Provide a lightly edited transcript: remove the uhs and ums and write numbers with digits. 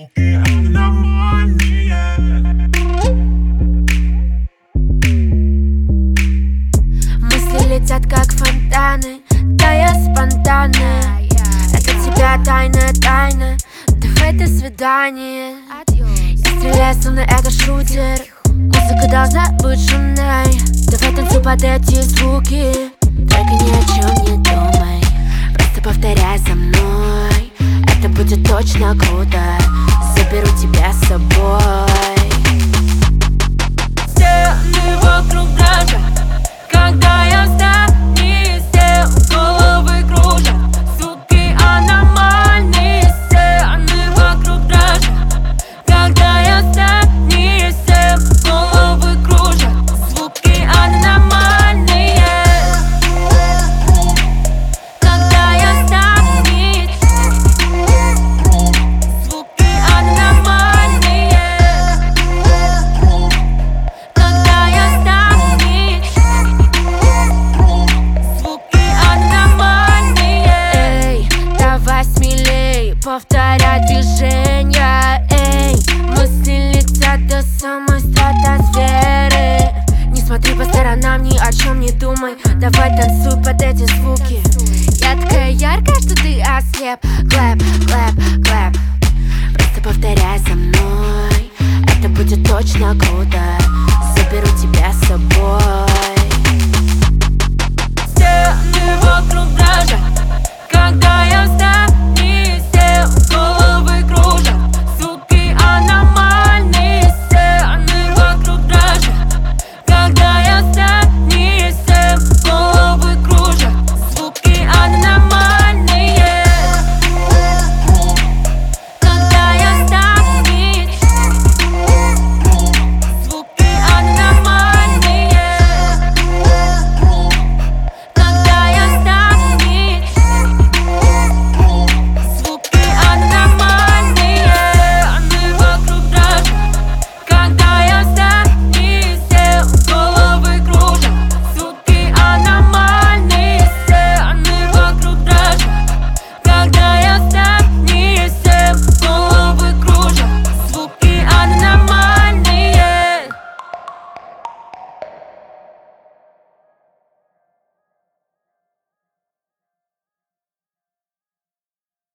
звуки аномальные. Мысли летят как фонтаны, да я спонтанная. Это тебя тайна, давай до свидания. Я стреляю, словно это шутер. Музыка должна быть шумной. Давай танцуй под эти звуки. Только ни о чем не думай, просто повторяй за мной. Это будет точно круто, заберу тебя с собой. Стены вокруг дрожат, когда я в здании, все головы кружат. Звуки аномальные, стены вокруг дрожат, когда я в здании, все головы кружат. Звуки аномальные, когда я в здании, звуки аномальные, когда я в здании, звуки аномальные. Эй, давай смелей, повторяй движения. Эй, мысли летят до самой стратосферы. Не смотри по сторонам, ни о чем не думай. Давай танцуй под эти звуки. Я такая яркая, что ты ослеп. Клэп, клэп, клэп. Просто повторяй за мной. Это будет точно круто, заберу тебя с собой. Стены вокруг